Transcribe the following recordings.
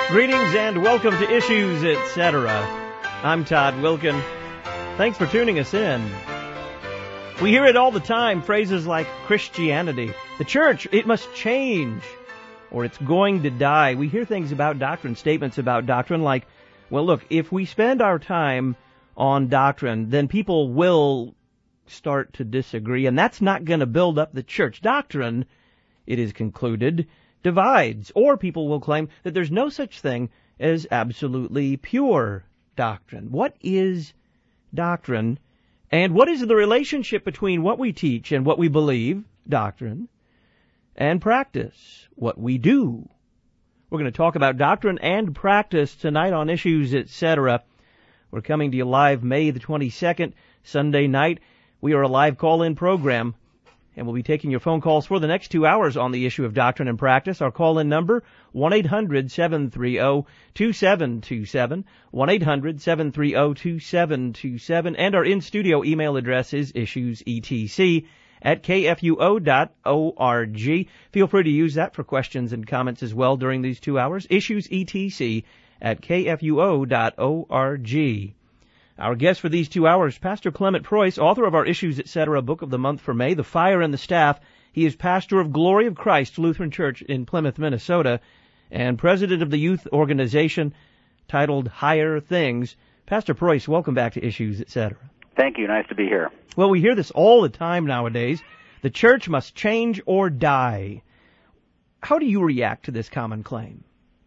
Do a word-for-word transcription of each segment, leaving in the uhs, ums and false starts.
Greetings and welcome to Issues, et cetera. I'm Todd Wilkin. Thanks for tuning us in. We hear it all the time, phrases like Christianity, the church, it must change, or it's going to die. We hear things about doctrine, statements about doctrine like, well, look, if we spend our time on doctrine, then people will start to disagree, and that's not going to build up the church. Doctrine, it is concluded, divides, or people will claim that there's no such thing as absolutely pure doctrine. What is doctrine, and what is the relationship between what we teach and what we believe, doctrine, and practice, what we do? We're going to talk about doctrine and practice tonight on Issues, et cetera. We're coming to you live May the twenty-second, Sunday night. We are a live call-in program, and we'll be taking your phone calls for the next two hours on the issue of doctrine and practice. Our call-in number, one eight hundred seven three zero two seven two seven, one eight hundred seven three zero two seven two seven, and our in-studio email address is issuesetc at k f u o dot org. Feel free to use that for questions and comments as well during these two hours, issuesetc at k f u o dot org. Our guest for these two hours, Pastor Clement Preuss, author of our Issues, et cetera. Book of the month for May, The Fire and the Staff. He is pastor of Glory of Christ Lutheran Church in Plymouth, Minnesota, and president of the youth organization titled Higher Things. Pastor Preuss, welcome back to Issues, et cetera. Thank you. Nice to be here. Well, we hear this all the time nowadays. The church must change or die. How do you react to this common claim?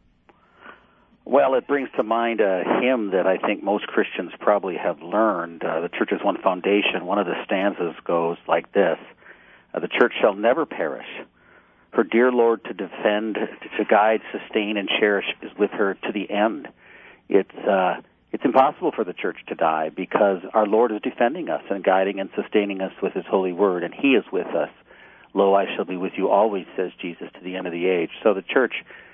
Well, it brings to mind a hymn that I think most Christians probably have learned. Uh, the Church is One Foundation. One of the stanzas goes like this. Uh, the church shall never perish. Her dear Lord to defend, to guide, sustain, and cherish is with her to the end. It's uh, it's impossible for the church to die because our Lord is defending us and guiding and sustaining us with His holy word, and He is with us. Lo, I shall be with you always, says Jesus, to the end of the age. So the church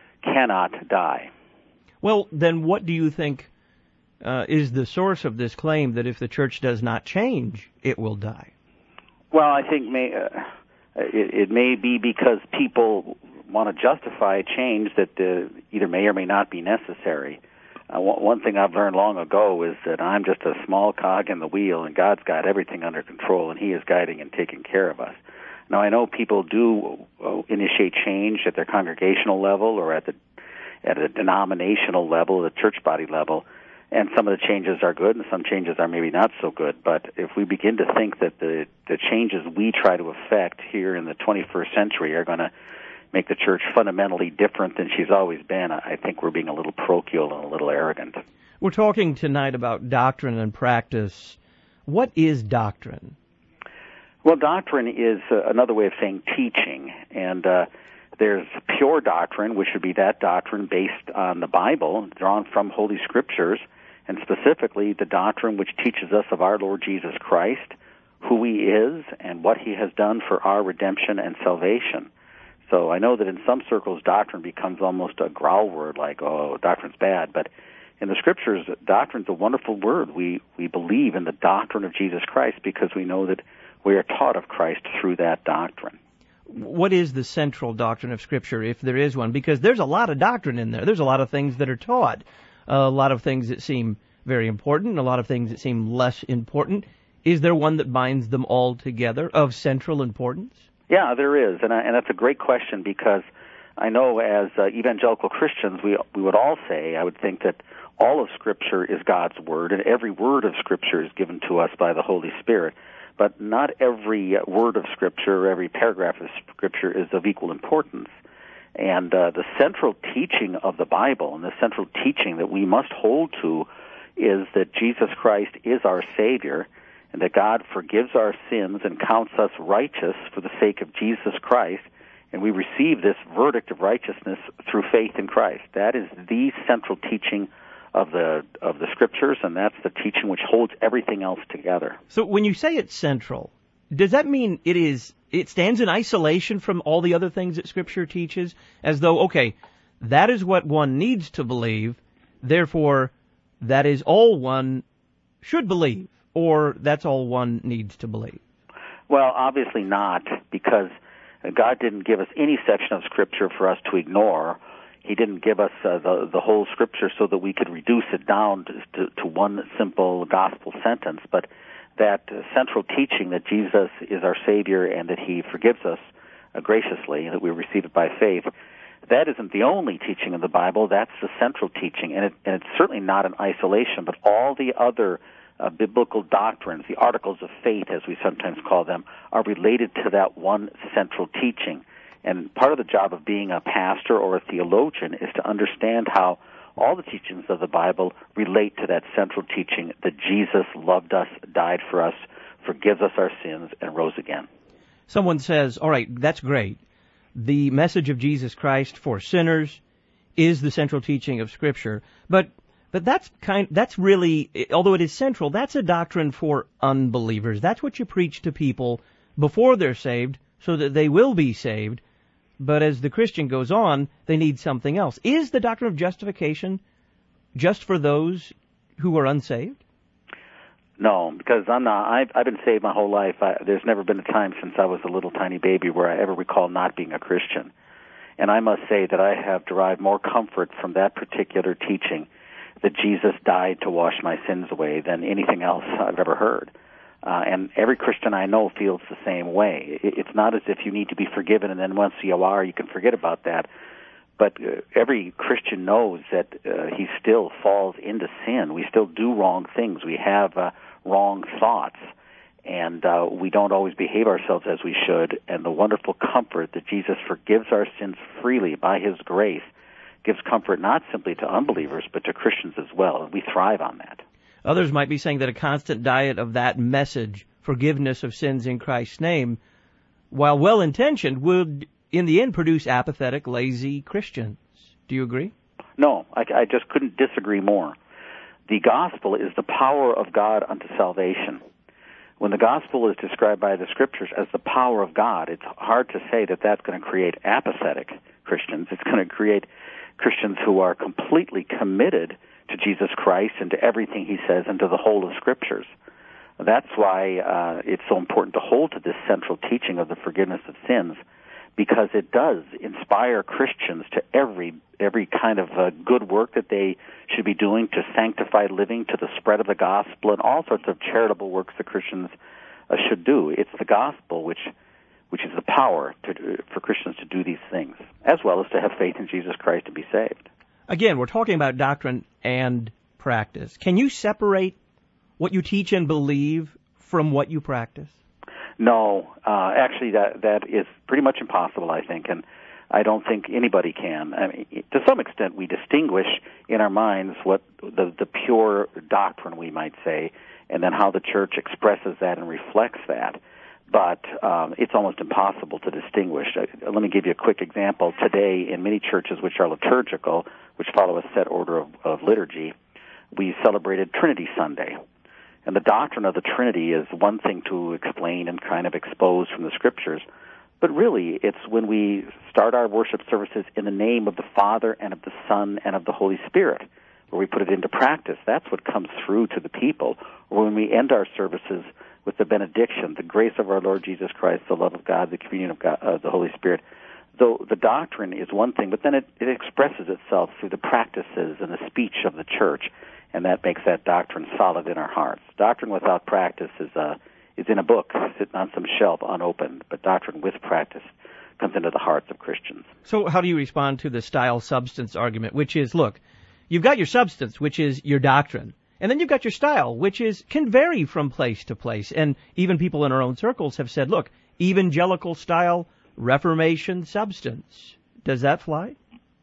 cannot die. Well, then what do you think uh, is the source of this claim that if the church does not change, it will die? Well, I think may, uh, it, it may be because people want to justify change that uh, either may or may not be necessary. Uh, one, one thing I've learned long ago is that I'm just a small cog in the wheel, and God's got everything under control, and He is guiding and taking care of us. Now, I know people do uh, initiate change at their congregational level or at the at a denominational level, the church body level, and some of the changes are good and some changes are maybe not so good. But if we begin to think that the, the changes we try to effect here in the twenty-first century are going to make the church fundamentally different than she's always been, I think we're being a little parochial and a little arrogant. We're talking tonight about doctrine and practice. What is doctrine? Well, doctrine is uh, another way of saying teaching, and uh, there's pure doctrine, which would be that doctrine based on the Bible, drawn from Holy Scriptures, and specifically the doctrine which teaches us of our Lord Jesus Christ, who He is, and what He has done for our redemption and salvation. So I know that in some circles doctrine becomes almost a growl word, like, oh, doctrine's bad, but in the Scriptures, doctrine's a wonderful word. We, we believe in the doctrine of Jesus Christ because we know that we are taught of Christ through that doctrine. What is the central doctrine of Scripture, if there is one? Because there's a lot of doctrine in there. There's a lot of things that are taught, a lot of things that seem very important, a lot of things that seem less important. Is there one that binds them all together of central importance? Yeah, there is, and, I, and that's a great question because I know as uh, evangelical Christians, we we would all say, I would think that all of Scripture is God's Word, and every word of Scripture is given to us by the Holy Spirit. But not every word of Scripture or every paragraph of Scripture is of equal importance. And uh, the central teaching of the Bible and the central teaching that we must hold to is that Jesus Christ is our Savior and that God forgives our sins and counts us righteous for the sake of Jesus Christ. And we receive this verdict of righteousness through faith in Christ. That is the central teaching of the of the Scriptures, and that's the teaching which holds everything else together. So when you say it's central, does that mean it is it stands in isolation from all the other things that Scripture teaches, as though, okay, that is what one needs to believe, therefore that is all one should believe, or that's all one needs to believe? Well, obviously not, because God didn't give us any section of Scripture for us to ignore. He didn't give us uh, the the whole Scripture so that we could reduce it down to, to, to one simple gospel sentence, but that uh, central teaching that Jesus is our Savior and that He forgives us uh, graciously, and that we receive it by faith, that isn't the only teaching in the Bible. That's the central teaching, and, it, and it's certainly not in isolation, but all the other uh, biblical doctrines, the articles of faith, as we sometimes call them, are related to that one central teaching. And part of the job of being a pastor or a theologian is to understand how all the teachings of the Bible relate to that central teaching that Jesus loved us, died for us, forgives us our sins, and rose again. Someone says, all right, that's great. The message of Jesus Christ for sinners is the central teaching of Scripture. But but that's kind that's really, although it is central, that's a doctrine for unbelievers. That's what you preach to people before they're saved so that they will be saved. But as the Christian goes on, they need something else. Is the doctrine of justification just for those who are unsaved? No, because I'm not. I've, I've been saved my whole life. I, there's never been a time since I was a little tiny baby where I ever recall not being a Christian. And I must say that I have derived more comfort from that particular teaching that Jesus died to wash my sins away than anything else I've ever heard. Uh, and every Christian I know feels the same way. It, it's not as if you need to be forgiven and then once you are, you can forget about that. But uh, every Christian knows that uh, he still falls into sin. We still do wrong things. We have uh, wrong thoughts, and uh, we don't always behave ourselves as we should. And the wonderful comfort that Jesus forgives our sins freely by His grace gives comfort not simply to unbelievers, but to Christians as well. And we thrive on that. Others might be saying that a constant diet of that message, forgiveness of sins in Christ's name, while well-intentioned, would in the end produce apathetic, lazy Christians. Do you agree? No, I, I just couldn't disagree more. The gospel is the power of God unto salvation. When the gospel is described by the Scriptures as the power of God, it's hard to say that that's going to create apathetic Christians. It's going to create Christians who are completely committed to Jesus Christ and to everything He says and to the whole of Scriptures. That's why uh, it's so important to hold to this central teaching of the forgiveness of sins, because it does inspire Christians to every every kind of uh, good work that they should be doing, to sanctified living, to the spread of the gospel, and all sorts of charitable works that Christians uh, should do. It's the gospel which which is the power to, for Christians to do these things, as well as to have faith in Jesus Christ to be saved. Again, we're talking about doctrine and practice. Can you separate what you teach and believe from what you practice? No, uh, actually, that that is pretty much impossible, I think, and I don't think anybody can. I mean, to some extent, we distinguish in our minds what the the pure doctrine, we might say, and then how the church expresses that and reflects that. But um, it's almost impossible to distinguish. Uh, let me give you a quick example. Today, in many churches which are liturgical, which follow a set order of, of liturgy, we celebrated Trinity Sunday. And the doctrine of the Trinity is one thing to explain and kind of expose from the Scriptures, but really it's when we start our worship services in the name of the Father and of the Son and of the Holy Spirit, where we put it into practice. That's what comes through to the people. Or when we end our services with the benediction, the grace of our Lord Jesus Christ, the love of God, the communion of God, uh, the Holy Spirit. Though the doctrine is one thing, but then it, it expresses itself through the practices and the speech of the church. And that makes that doctrine solid in our hearts. Doctrine without practice is uh, is in a book sitting on some shelf unopened, but doctrine with practice comes into the hearts of Christians. So how do you respond to the style-substance argument, which is, look, you've got your substance, which is your doctrine, and then you've got your style, which is can vary from place to place. And even people in our own circles have said, look, evangelical style, Reformation substance. Does that fly?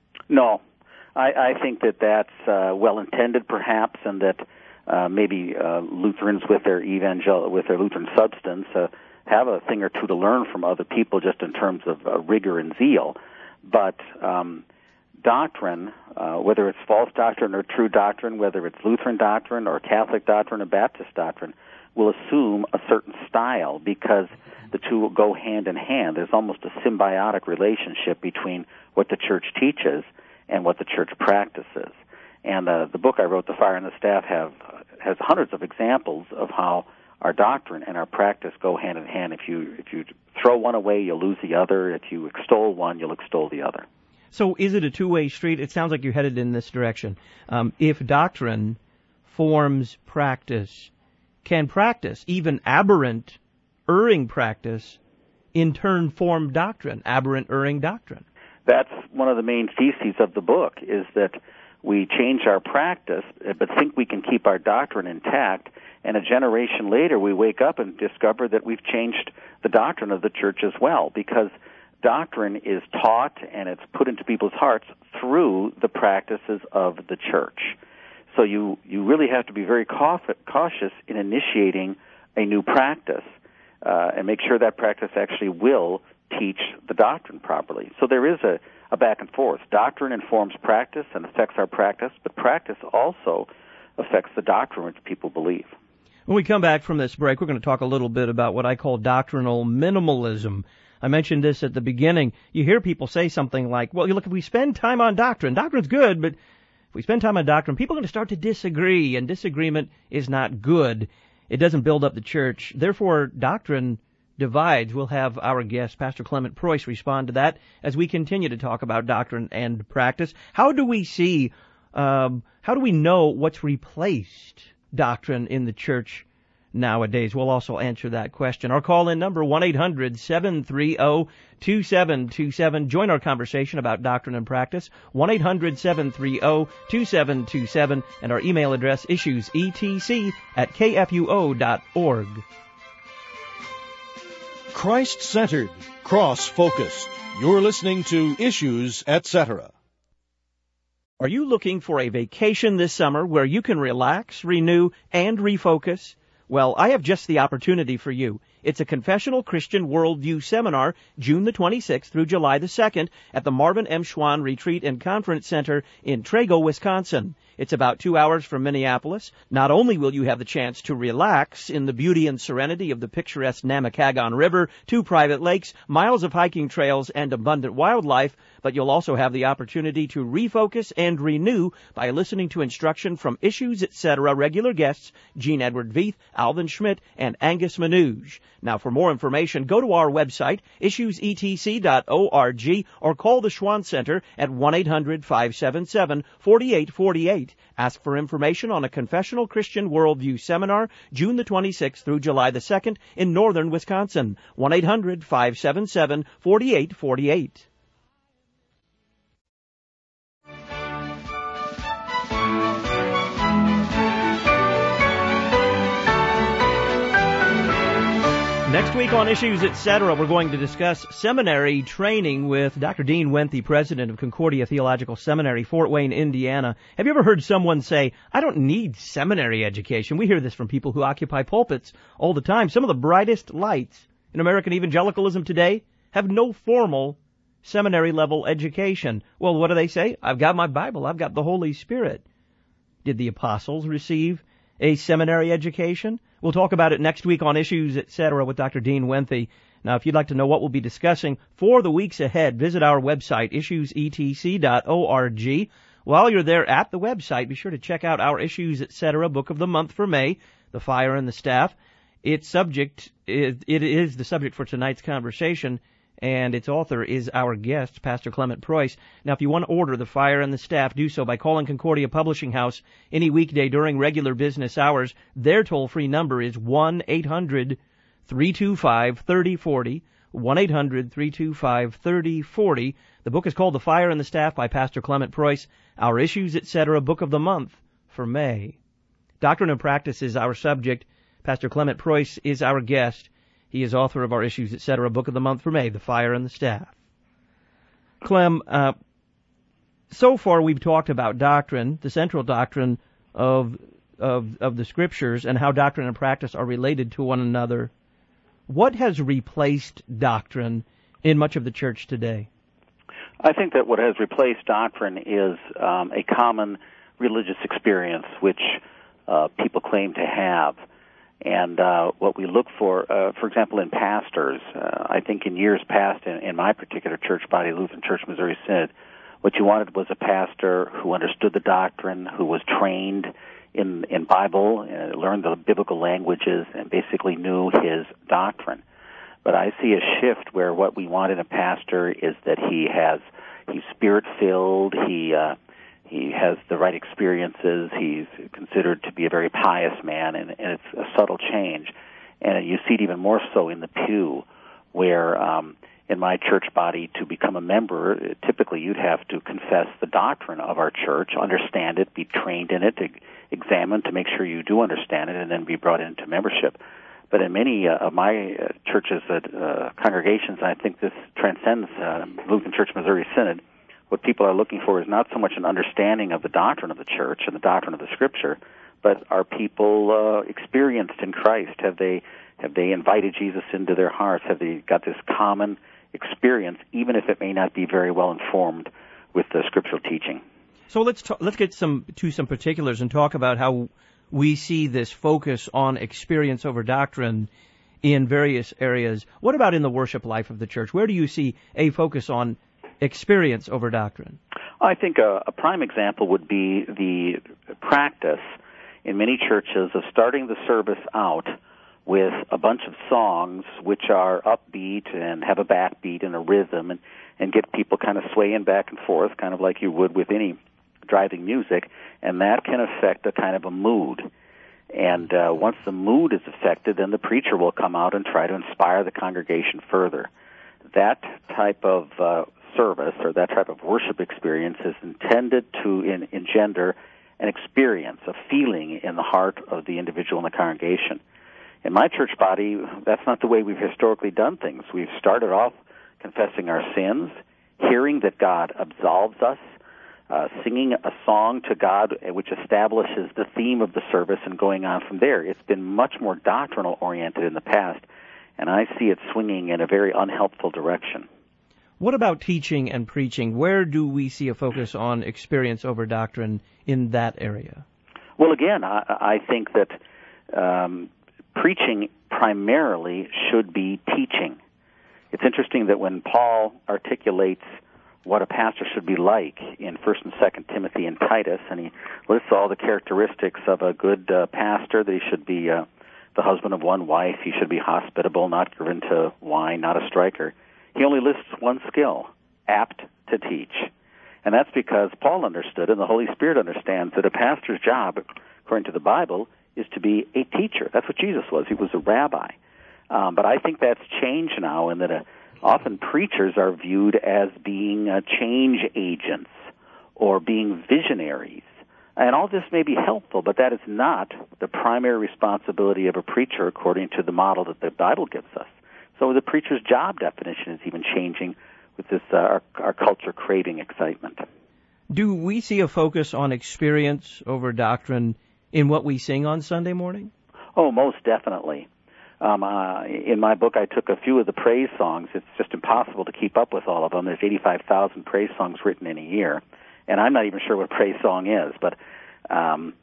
No. I, I think that that's uh, well-intended, perhaps, and that uh, maybe uh, Lutherans with their evangel with their Lutheran substance uh, have a thing or two to learn from other people, just in terms of uh, rigor and zeal. But um, doctrine, uh, whether it's false doctrine or true doctrine, whether it's Lutheran doctrine or Catholic doctrine or Baptist doctrine, will assume a certain style because the two will go hand in hand. There's almost a symbiotic relationship between what the church teaches and what the church practices. And uh, the book I wrote, The Fire and the Staff, have has hundreds of examples of how our doctrine and our practice go hand in hand. If you if you throw one away, you'll lose the other. If you extol one, you'll extol the other. So is it a two-way street? It sounds like you're headed in this direction. Um, if doctrine forms practice, can practice, even aberrant, erring practice, in turn form doctrine, aberrant, erring doctrine? That's one of the main theses of the book, is that we change our practice, but think we can keep our doctrine intact, and a generation later we wake up and discover that we've changed the doctrine of the church as well, because doctrine is taught and it's put into people's hearts through the practices of the church. So you, you really have to be very cautious in initiating a new practice uh, and make sure that practice actually will teach the doctrine properly. So there is a, a back and forth. Doctrine informs practice and affects our practice, but practice also affects the doctrine which people believe. When we come back from this break, we're going to talk a little bit about what I call doctrinal minimalism. I mentioned this at the beginning. You hear people say something like, well, look, if we spend time on doctrine, doctrine's good, but if we spend time on doctrine, people are going to start to disagree, and disagreement is not good. It doesn't build up the church. Therefore, doctrine divides. We'll have our guest, Pastor Clement Preuss, respond to that as we continue to talk about doctrine and practice. How do we see, um, how do we know what's replaced doctrine in the church nowadays? We'll also answer that question. Our call-in number, one eight hundred seven three zero two seven two seven. Join our conversation about doctrine and practice, one eight hundred seven three zero two seven two seven, and our email address, issuesetc at k f u o dot org. Christ-centered, cross-focused. You're listening to Issues, et cetera. Are you looking for a vacation this summer where you can relax, renew, and refocus? Well, I have just the opportunity for you. It's a Confessional Christian Worldview Seminar, June the twenty-sixth through July the second at the Marvin M. Schwann Retreat and Conference Center in Trago, Wisconsin. It's about two hours from Minneapolis. Not only will you have the chance to relax in the beauty and serenity of the picturesque Namakagon River, two private lakes, miles of hiking trails, and abundant wildlife, but you'll also have the opportunity to refocus and renew by listening to instruction from Issues, et cetera regular guests, Gene Edward Veith, Alvin Schmidt, and Angus Manouge. Now, for more information, go to our website, issues e t c dot org, or call the Schwann Center at one eight hundred five seven seven four eight four eight. Ask for information on a Confessional Christian Worldview Seminar, June the twenty-sixth through July the second in northern Wisconsin. one eight hundred five seven seven four eight four eight. Next week on Issues, et cetera, we're going to discuss seminary training with Doctor Dean Wenthe, president of Concordia Theological Seminary, Fort Wayne, Indiana. Have you ever heard someone say, I don't need seminary education? We hear this from people who occupy pulpits all the time. Some of the brightest lights in American evangelicalism today have no formal seminary-level education. Well, what do they say? I've got my Bible. I've got the Holy Spirit. Did the apostles receive a seminary education? We'll talk about it next week on Issues, et cetera, with Doctor Dean Wenthe. Now, if you'd like to know what we'll be discussing for the weeks ahead, visit our website, issues e t c dot org. While you're there at the website, be sure to check out our Issues, et cetera, Book of the Month for May, The Fire and the Staff. Its subject is, it is the subject for tonight's conversation, and its author is our guest, Pastor Clement Preuss. Now, if you want to order The Fire and the Staff, do so by calling Concordia Publishing House any weekday during regular business hours. Their toll-free number is one eight hundred three two five three oh four oh, one eight hundred three two five three oh four oh. The book is called The Fire and the Staff by Pastor Clement Preuss, our Issues, et cetera, Book of the Month for May. Doctrine and Practice is our subject. Pastor Clement Preuss is our guest. He is author of our Issues, et cetera, Book of the Month for May, The Fire and the Staff. Clem, uh, so far we've talked about doctrine, the central doctrine of, of, of the Scriptures, and how doctrine and practice are related to one another. What has replaced doctrine in much of the church today? I think that what has replaced doctrine is um, a common religious experience which uh, people claim to have. And uh, what we look for, uh, for example, in pastors, uh, I think in years past in, in my particular church body, Lutheran Church Missouri Synod, what you wanted was a pastor who understood the doctrine, who was trained in, in Bible, uh, learned the biblical languages, and basically knew his doctrine. But I see a shift where what we want in a pastor is that he has he's spirit-filled, he uh, he has the right experiences, he's considered to be a very pious man, and, and it's a subtle change. And you see it even more so in the pew, where um, in my church body, to become a member, typically you'd have to confess the doctrine of our church, understand it, be trained in it, to examine to make sure you do understand it, and then be brought into membership. But in many uh, of my uh, churches, uh, congregations, I think this transcends uh, Lutheran Church Missouri Synod. What people are looking for is not so much an understanding of the doctrine of the church and the doctrine of the Scripture, but are people uh, experienced in Christ? Have they have they invited Jesus into their hearts? Have they got this common experience, even if it may not be very well informed with the scriptural teaching? So let's talk, let's get some to some particulars and talk about how we see this focus on experience over doctrine in various areas. What about in the worship life of the church? Where do you see a focus on experience over doctrine? I think a, a prime example would be the practice in many churches of starting the service out with a bunch of songs which are upbeat and have a backbeat and a rhythm, and, and get people kind of swaying back and forth, kind of like you would with any driving music, and that can affect a kind of a mood. And uh, once the mood is affected, then the preacher will come out and try to inspire the congregation further. That type of uh, service or that type of worship experience is intended to in, engender an experience, a feeling in the heart of the individual in the congregation. In my church body, that's not the way we've historically done things. We've started off confessing our sins, hearing that God absolves us, uh, singing a song to God which establishes the theme of the service, and going on from there. It's been much more doctrinal-oriented in the past, and I see it swinging in a very unhelpful direction. What about teaching and preaching? Where do we see a focus on experience over doctrine in that area? Well, again, I, I think that um, preaching primarily should be teaching. It's interesting that when Paul articulates what a pastor should be like in First and Second Timothy and Titus, and he lists all the characteristics of a good uh, pastor, that he should be uh, the husband of one wife, he should be hospitable, not given to wine, not a striker. He only lists one skill, apt to teach. And that's because Paul understood, and the Holy Spirit understands, that a pastor's job, according to the Bible, is to be a teacher. That's what Jesus was. He was a rabbi. Um, but I think that's changed now, in that uh, often preachers are viewed as being uh, change agents or being visionaries. And all this may be helpful, but that is not the primary responsibility of a preacher according to the model that the Bible gives us. So the preacher's job definition is even changing with this uh, our, our culture craving excitement. Do we see a focus on experience over doctrine in what we sing on Sunday morning? Oh, most definitely. Um, uh, in my book, I took a few of the praise songs. It's just impossible to keep up with all of them. There's eighty-five thousand praise songs written in a year, and I'm not even sure what a praise song is. But um,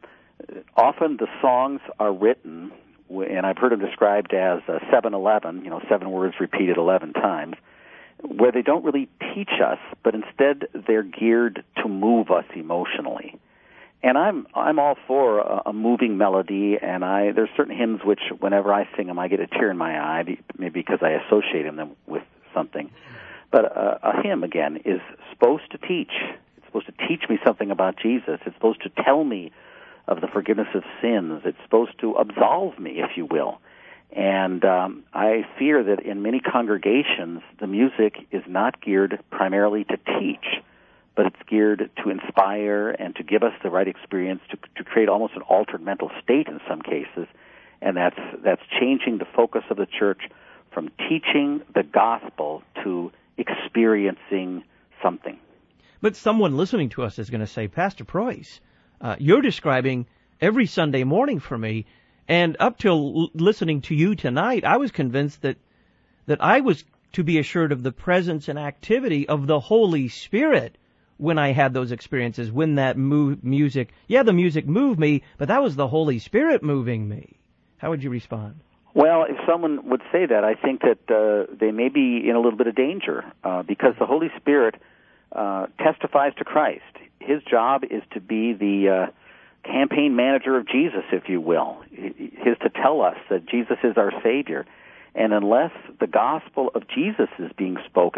often the songs are written, and I've heard them described as uh, seven eleven, you know, seven words repeated eleven times, where they don't really teach us, but instead they're geared to move us emotionally. And I'm I'm all for a, a moving melody, and I there's certain hymns which, whenever I sing them, I get a tear in my eye, maybe because I associate them with something. But a, a hymn, again, is supposed to teach. It's supposed to teach me something about Jesus. It's supposed to tell me of the forgiveness of sins. It's supposed to absolve me, if you will. And um, I fear that in many congregations, the music is not geared primarily to teach, but it's geared to inspire and to give us the right experience, to, to create almost an altered mental state in some cases. And that's that's changing the focus of the church from teaching the gospel to experiencing something. But someone listening to us is going to say, Pastor Preuss, uh, you're describing every Sunday morning for me, and up till l- listening to you tonight, I was convinced that that I was to be assured of the presence and activity of the Holy Spirit when I had those experiences, when that mu- music, yeah, the music moved me, but that was the Holy Spirit moving me. How would you respond? Well, if someone would say that, I think that uh, they may be in a little bit of danger, uh, because the Holy Spirit uh, testifies to Christ. His job is to be the uh, campaign manager of Jesus, if you will. His to tell us that Jesus is our Savior. And unless the gospel of Jesus is being spoken,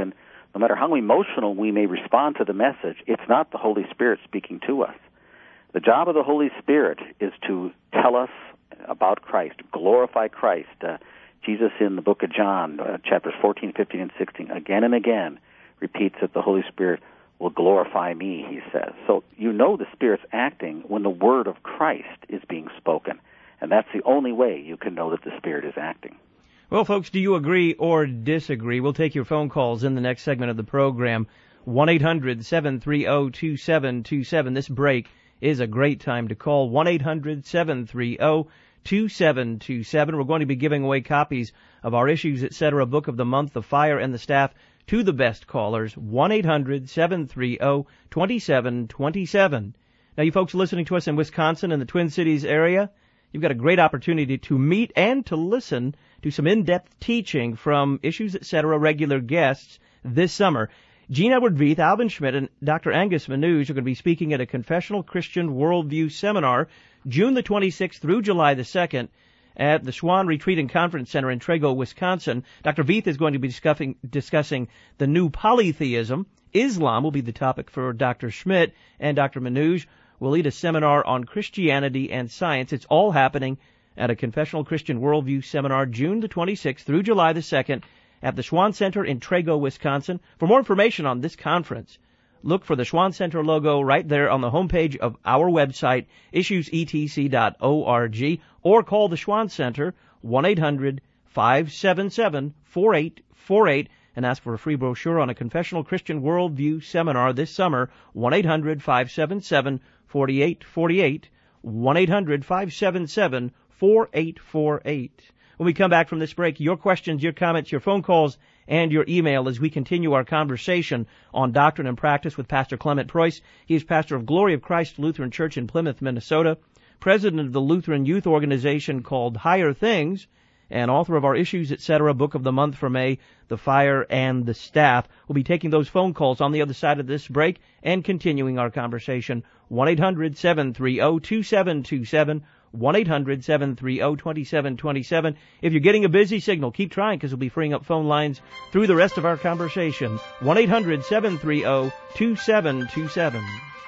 no matter how emotional we may respond to the message, it's not the Holy Spirit speaking to us. The job of the Holy Spirit is to tell us about Christ, glorify Christ. Uh, Jesus in the book of John, uh, chapters fourteen, fifteen, and sixteen, again and again repeats that the Holy Spirit will glorify me, he says. So you know the Spirit's acting when the word of Christ is being spoken. And that's the only way you can know that the Spirit is acting. Well, folks, do you agree or disagree? We'll take your phone calls in the next segment of the program. one eight hundred seven three zero two seven two seven. This break is a great time to call. one eight hundred seven three zero two seven two seven. We're going to be giving away copies of our Issues, et cetera book of the month, The Fire and the Staff, to the best callers. one eight hundred seven three zero two seven two seven. Now, you folks listening to us in Wisconsin and the Twin Cities area, you've got a great opportunity to meet and to listen to some in-depth teaching from Issues, et cetera regular guests this summer. Gene Edward Veith, Alvin Schmidt, and Doctor Angus Manouge are going to be speaking at a Confessional Christian Worldview Seminar June the twenty-sixth through July the second at the Schwann Retreat and Conference Center in Trego, Wisconsin. Doctor Veith is going to be discussing, discussing the new polytheism. Islam will be the topic for Doctor Schmidt, and Doctor Manouge will lead a seminar on Christianity and science. It's all happening at a Confessional Christian Worldview Seminar June the twenty-sixth through July the second at the Schwann Center in Trego, Wisconsin. For more information on this conference, look for the Schwann Center logo right there on the homepage of our website, issues e t c dot org, or call the Schwann Center, one eight hundred five seven seven four eight four eight, and ask for a free brochure on a Confessional Christian Worldview Seminar this summer, one eight hundred five seven seven four eight four eight, one eight hundred five seven seven four eight four eight. When we come back from this break, your questions, your comments, your phone calls, and your email as we continue our conversation on Doctrine and Practice with Pastor Clement Preuss. He is pastor of Glory of Christ Lutheran Church in Plymouth, Minnesota, president of the Lutheran youth organization called Higher Things, and author of our Issues, et cetera book of the month for May, The Fire and the Staff. We'll be taking those phone calls on the other side of this break and continuing our conversation. one eight hundred seven three zero two seven two seven, one eight hundred seven three zero two seven two seven. If you're getting a busy signal, keep trying because we'll be freeing up phone lines through the rest of our conversation. one eight hundred seven three zero two seven two seven.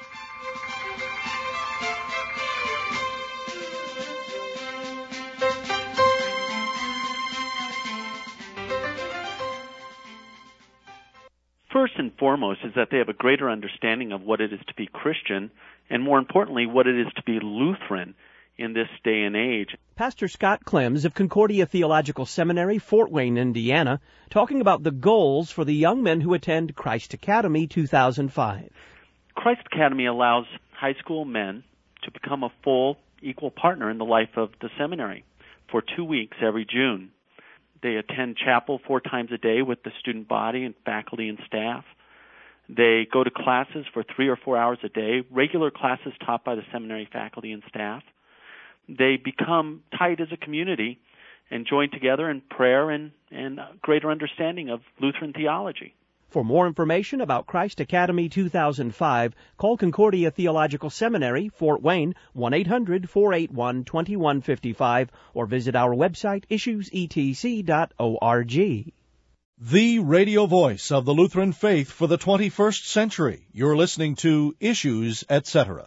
First and foremost is that they have a greater understanding of what it is to be Christian, and more importantly, what it is to be Lutheran in this day and age. Pastor Scott Clems of Concordia Theological Seminary, Fort Wayne, Indiana, talking about the goals for the young men who attend Christ Academy two thousand five. Christ Academy allows high school men to become a full, equal partner in the life of the seminary for two weeks every June. They attend chapel four times a day with the student body and faculty and staff. They go to classes for three or four hours a day, regular classes taught by the seminary faculty and staff. They become tight as a community and join together in prayer and, and greater understanding of Lutheran theology. For more information about Christ Academy two thousand five, call Concordia Theological Seminary, Fort Wayne, one eight hundred four eight one two one five five, or visit our website, issues e t c dot org. The radio voice of the Lutheran faith for the twenty-first century. You're listening to Issues, et cetera.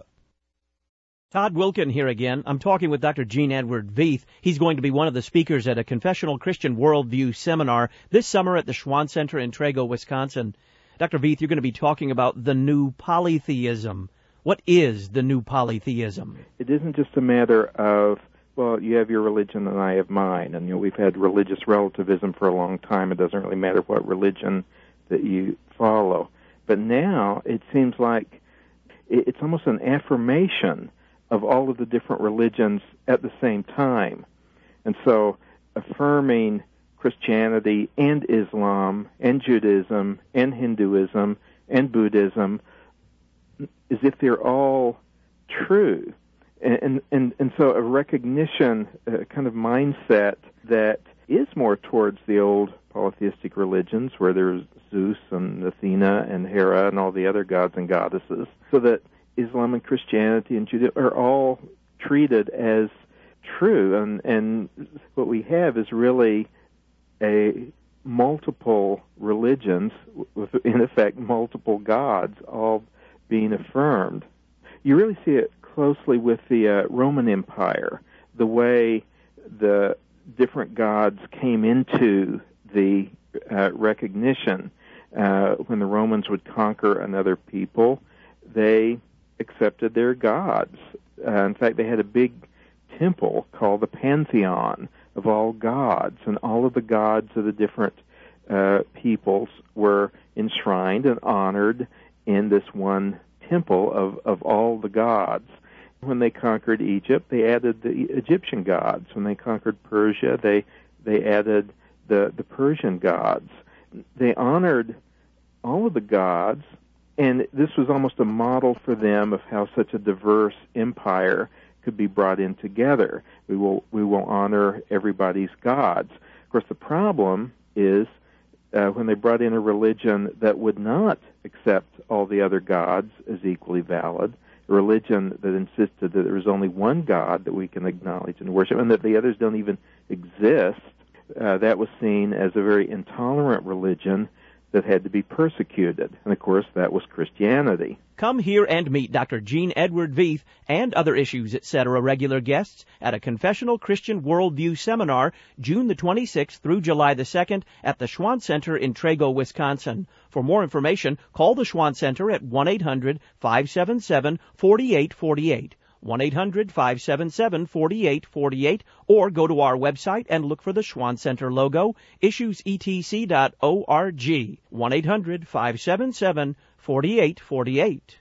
Todd Wilken here again. I'm talking with Doctor Gene Edward Veith. He's going to be one of the speakers at a Confessional Christian Worldview Seminar this summer at the Schwann Center in Trego, Wisconsin. Doctor Veith, you're going to be talking about the new polytheism. What is the new polytheism? It isn't just a matter of, well, you have your religion and I have mine. And, you know, we've had religious relativism for a long time. It doesn't really matter what religion that you follow. But now it seems like it's almost an affirmation of all of the different religions at the same time. And so affirming Christianity and Islam and Judaism and Hinduism and Buddhism as if they're all true. And, and, and so a recognition, a kind of mindset that is more towards the old polytheistic religions where there's Zeus and Athena and Hera and all the other gods and goddesses, so that Islam and Christianity and Judaism are all treated as true. And, and what we have is really a multiple religions, with, in effect, multiple gods, all being affirmed. You really see it closely with the uh, Roman Empire, the way the different gods came into the uh, recognition. Uh, when the Romans would conquer another people, they accepted their gods. Uh, in fact, they had a big temple called the Pantheon of all gods, and all of the gods of the different uh, peoples were enshrined and honored in this one temple of, of all the gods. When they conquered Egypt, they added the Egyptian gods. When they conquered Persia, they they added the, the Persian gods. They honored all of the gods, and this was almost a model for them of how such a diverse empire could be brought in together. We will we will honor everybody's gods. Of course, the problem is uh, when they brought in a religion that would not accept all the other gods as equally valid, a religion that insisted that there was only one God that we can acknowledge and worship, and that the others don't even exist, uh, that was seen as a very intolerant religion that had to be persecuted. And, of course, that was Christianity. Come here and meet Doctor Gene Edward Veith and other Issues, et cetera regular guests at a Confessional Christian Worldview Seminar June the twenty-sixth through July the second at the Schwann Center in Trago, Wisconsin. For more information, call the Schwann Center at one eight hundred five seven seven four eight four eight. one eight hundred five seven seven four eight four eight, or go to our website and look for the Schwann Center logo, issues e t c dot org, one eight hundred five seven seven four eight four eight.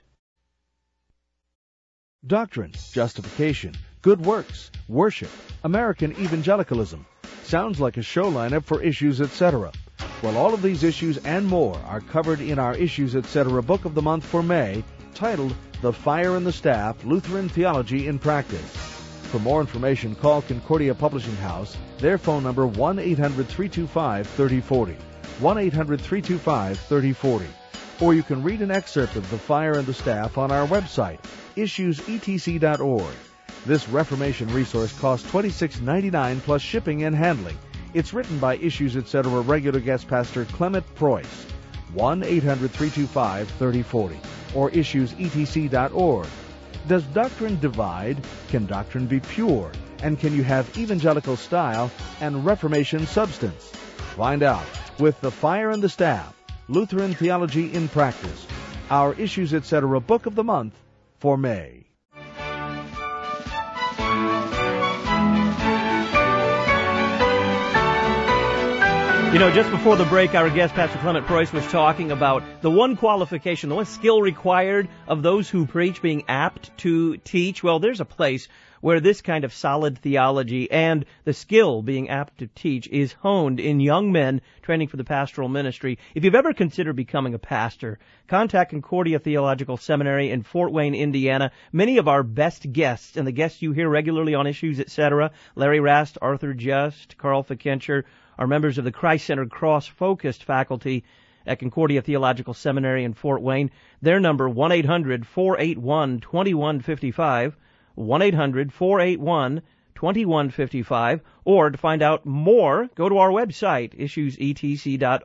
Doctrine, justification, good works, worship, American evangelicalism. Sounds like a show lineup for Issues, et cetera. Well, all of these issues and more are covered in our Issues, et cetera Book of the Month for May, titled The Fire and the Staff, Lutheran Theology in Practice. For more information, call Concordia Publishing House, their phone number one eight hundred three two five three zero four zero, one eight hundred three two five three zero four zero. Or you can read an excerpt of The Fire and the Staff on our website, issues e t c dot org. This Reformation resource costs twenty-six ninety-nine plus shipping and handling. It's written by Issues, et cetera regular guest pastor Clement Preuss, one eight hundred three two five three zero four zero, or issues e t c dot org. Does doctrine divide? Can doctrine be pure? And can you have evangelical style and Reformation substance? Find out with The Fire and the Staff, Lutheran Theology in Practice, our Issues, et cetera Book of the Month for May. You know, just before the break, our guest, Pastor Clement Preuss, was talking about the one qualification, the one skill required of those who preach being apt to teach. Well, there's a place where this kind of solid theology and the skill being apt to teach is honed in young men training for the pastoral ministry. If you've ever considered becoming a pastor, contact Concordia Theological Seminary in Fort Wayne, Indiana. Many of our best guests, and the guests you hear regularly on Issues, et cetera, Larry Rast, Arthur Just, Carl Fikencher, are members of the Christ-centered, cross-focused faculty at Concordia Theological Seminary in Fort Wayne. Their number, one eight hundred four eight one two one five five, one eight hundred four eight one two one five five, or to find out more, go to our website, issues e t c dot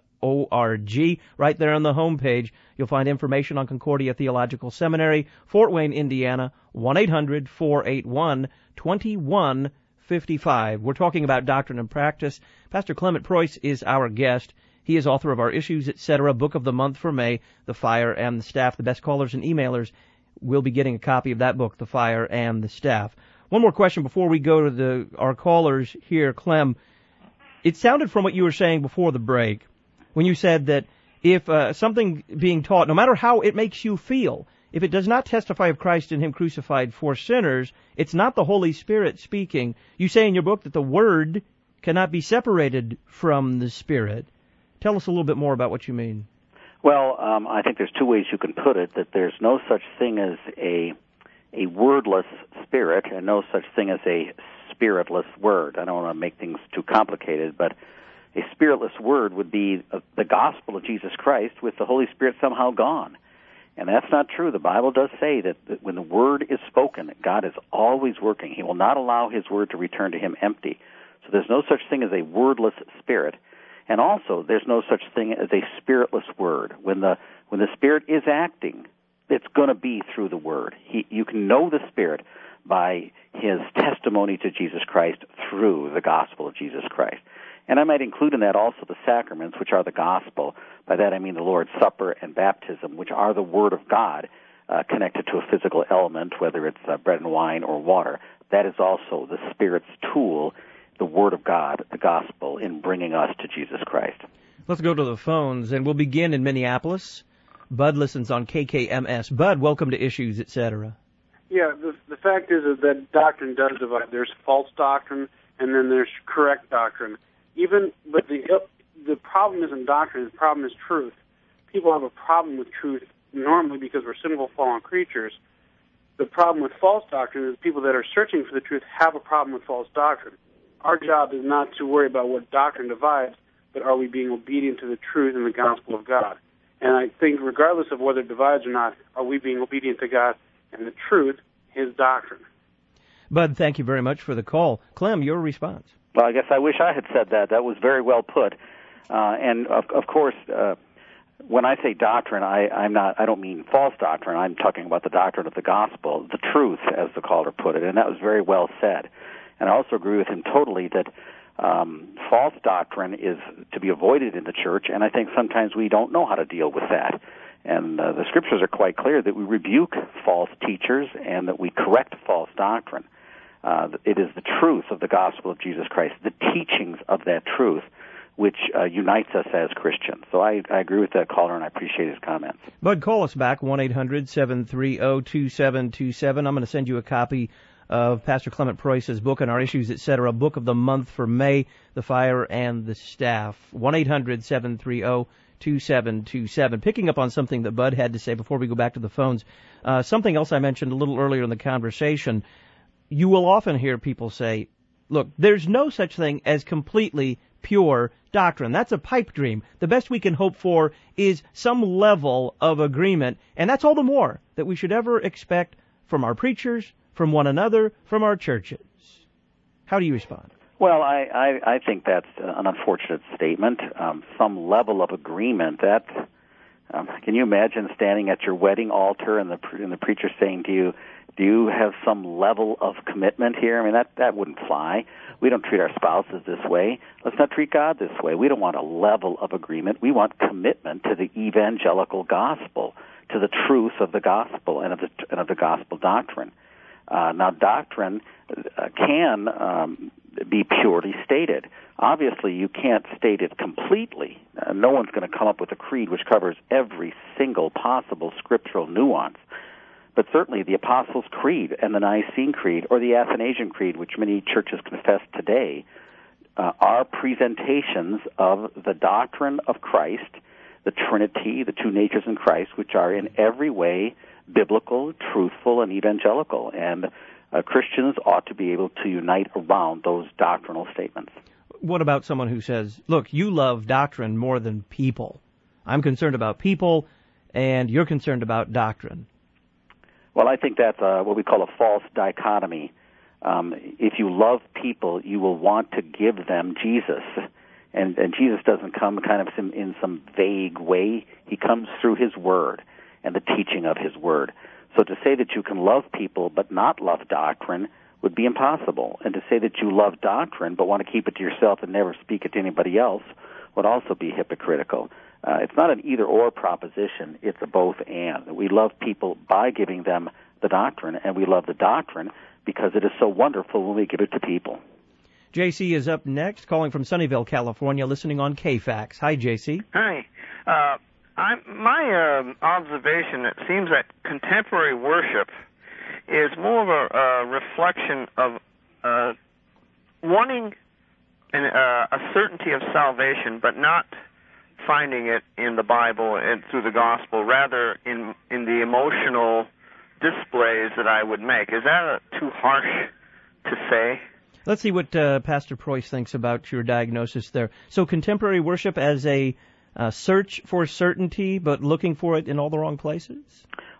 org. Right there on the homepage, you'll find information on Concordia Theological Seminary, Fort Wayne, Indiana, one eight hundred four eight one two one fifty-five. We're talking about doctrine and practice. Pastor Clement Preuss is our guest. He is author of our Issues, et cetera Book of the Month for May, The Fire and the Staff. The best callers and emailers will be getting a copy of that book, The Fire and the Staff. One more question before we go to the our callers here, Clem. It sounded from what you were saying before the break, when you said that if uh, something being taught, no matter how it makes you feel, if it does not testify of Christ and Him crucified for sinners, it's not the Holy Spirit speaking. You say in your book that the Word cannot be separated from the Spirit. Tell us a little bit more about what you mean. Well, um, I think there's two ways you can put it, that there's no such thing as a a wordless spirit and no such thing as a spiritless word. I don't want to make things too complicated, but a spiritless word would be the gospel of Jesus Christ with the Holy Spirit somehow gone. And that's not true. The Bible does say that when the Word is spoken, God is always working. He will not allow His Word to return to Him empty. So there's no such thing as a wordless spirit. And also, there's no such thing as a spiritless word. When the when the Spirit is acting, it's going to be through the Word. He, you can know the Spirit by His testimony to Jesus Christ through the gospel of Jesus Christ. And I might include in that also the sacraments, which are the gospel. By that I mean the Lord's Supper and baptism, which are the Word of God uh, connected to a physical element, whether it's uh, bread and wine or water. That is also the Spirit's tool, the Word of God, the gospel, in bringing us to Jesus Christ. Let's go to the phones, and we'll begin in Minneapolis. Bud listens on K K M S. Bud, welcome to Issues, et cetera. Yeah, the, the fact is, is that doctrine does divide. There's false doctrine, and then there's correct doctrine. Even, but the the problem isn't doctrine. The problem is truth. People have a problem with truth normally because we're sinful, fallen creatures. The problem with false doctrine is people that are searching for the truth have a problem with false doctrine. Our job is not to worry about what doctrine divides, but are we being obedient to the truth and the gospel of God? And I think regardless of whether it divides or not, are we being obedient to God and the truth, His doctrine? Bud, thank you very much for the call. Clem, your response. Well, I guess I wish I had said that. That was very well put. Uh, and, of, of course, uh, when I say doctrine, I, I'm not, I don't mean false doctrine. I'm talking about the doctrine of the gospel, the truth, as the caller put it. And that was very well said. And I also agree with him totally that Um, false doctrine is to be avoided in the church, and I think sometimes we don't know how to deal with that. And uh, the Scriptures are quite clear that we rebuke false teachers and that we correct false doctrine. Uh, it is the truth of the gospel of Jesus Christ, the teachings of that truth, which uh, unites us as Christians. So I, I agree with that caller, and I appreciate his comments. Bud, call us back, one eight hundred seven three zero two seven two seven. I'm going to send you a copy of Pastor Clement Preuss's book on our Issues, et cetera, book of the month for May, The Fire and the Staff. one eight hundred seven three zero two seven two seven. Picking up on something that Bud had to say before we go back to the phones, uh, something else I mentioned a little earlier in the conversation, you will often hear people say, look, there's no such thing as completely pure doctrine. That's a pipe dream. The best we can hope for is some level of agreement, and that's all the more that we should ever expect from our preachers, from one another, from our churches. How do you respond? Well, I, I, I think that's an unfortunate statement. Um, some level of agreement. That um, can you imagine standing at your wedding altar and the and the preacher saying to you, "Do you have some level of commitment here?" I mean, that that wouldn't fly. We don't treat our spouses this way. Let's not treat God this way. We don't want a level of agreement. We want commitment to the evangelical gospel, to the truth of the gospel and of the and of the gospel doctrine. Uh, now, doctrine uh, can um, be purely stated. Obviously, you can't state it completely. Uh, no one's going to come up with a creed which covers every single possible scriptural nuance. But certainly the Apostles' Creed and the Nicene Creed, or the Athanasian Creed, which many churches confess today, uh, are presentations of the doctrine of Christ, the Trinity, the two natures in Christ, which are in every way biblical, truthful, and evangelical. And uh, Christians ought to be able to unite around those doctrinal statements. What about someone who says, look, you love doctrine more than people. I'm concerned about people, and you're concerned about doctrine. Well, I think that's uh, what we call a false dichotomy. Um, if you love people, you will want to give them Jesus. And, and Jesus doesn't come kind of in, in some vague way. He comes through His Word and the teaching of His Word. So to say that you can love people but not love doctrine would be impossible. And to say that you love doctrine but want to keep it to yourself and never speak it to anybody else would also be hypocritical. Uh, it's not an either-or proposition. It's a both-and. We love people by giving them the doctrine, and we love the doctrine because it is so wonderful when we give it to people. J C is up next, calling from Sunnyvale, California, listening on K FAX. Hi, J C. Hi. Uh, I, my uh, observation, it seems that contemporary worship is more of a, a reflection of uh, wanting an, uh, a certainty of salvation, but not finding it in the Bible and through the gospel, rather in in the emotional displays that I would make. Is that a, too harsh to say? Let's see what uh, Pastor Preuss thinks about your diagnosis there. So contemporary worship as a uh, search for certainty, but looking for it in all the wrong places?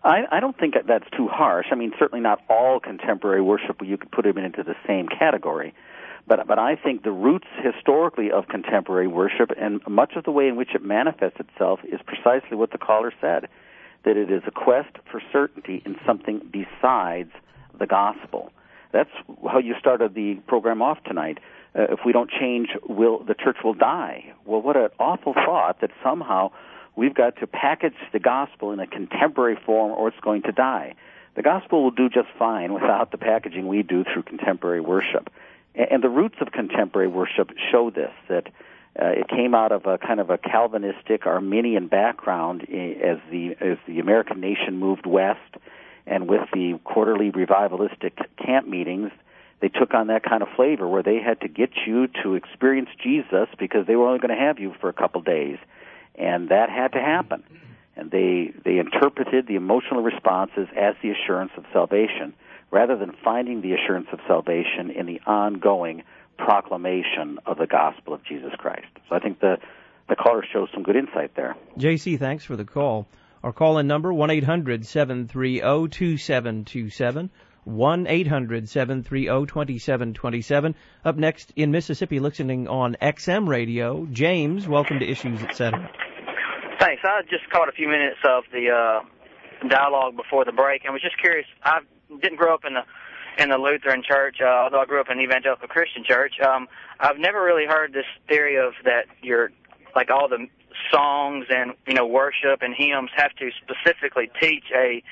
I, I don't think that's too harsh. I mean, certainly not all contemporary worship, you could put them into the same category. But but I think the roots historically of contemporary worship and much of the way in which it manifests itself is precisely what the caller said, that it is a quest for certainty in something besides the gospel. That's how you started the program off tonight. Uh, if we don't change, will the church will die. Well, what an awful thought that somehow we've got to package the gospel in a contemporary form or it's going to die. The gospel will do just fine without the packaging we do through contemporary worship. And the roots of contemporary worship show this, that uh, it came out of a kind of a Calvinistic Arminian background as the as the American nation moved west, and with the quarterly revivalistic camp meetings, they took on that kind of flavor where they had to get you to experience Jesus because they were only going to have you for a couple days, and that had to happen. And they they interpreted the emotional responses as the assurance of salvation, rather than finding the assurance of salvation in the ongoing proclamation of the gospel of Jesus Christ. So I think the, the caller shows some good insight there. J C, thanks for the call. Our call-in number, one eight hundred seven three zero two seven two seven, one eight hundred seven three zero two seven two seven. Up next in Mississippi, listening on X M Radio, James, welcome to Issues, et cetera. Thanks. I just caught a few minutes of the uh, dialogue before the break, and was just curious. I didn't grow up in the in the Lutheran church, uh, although I grew up in an evangelical Christian church. Um, I've never really heard this theory of that you're like all the songs and you know worship and hymns have to specifically teach a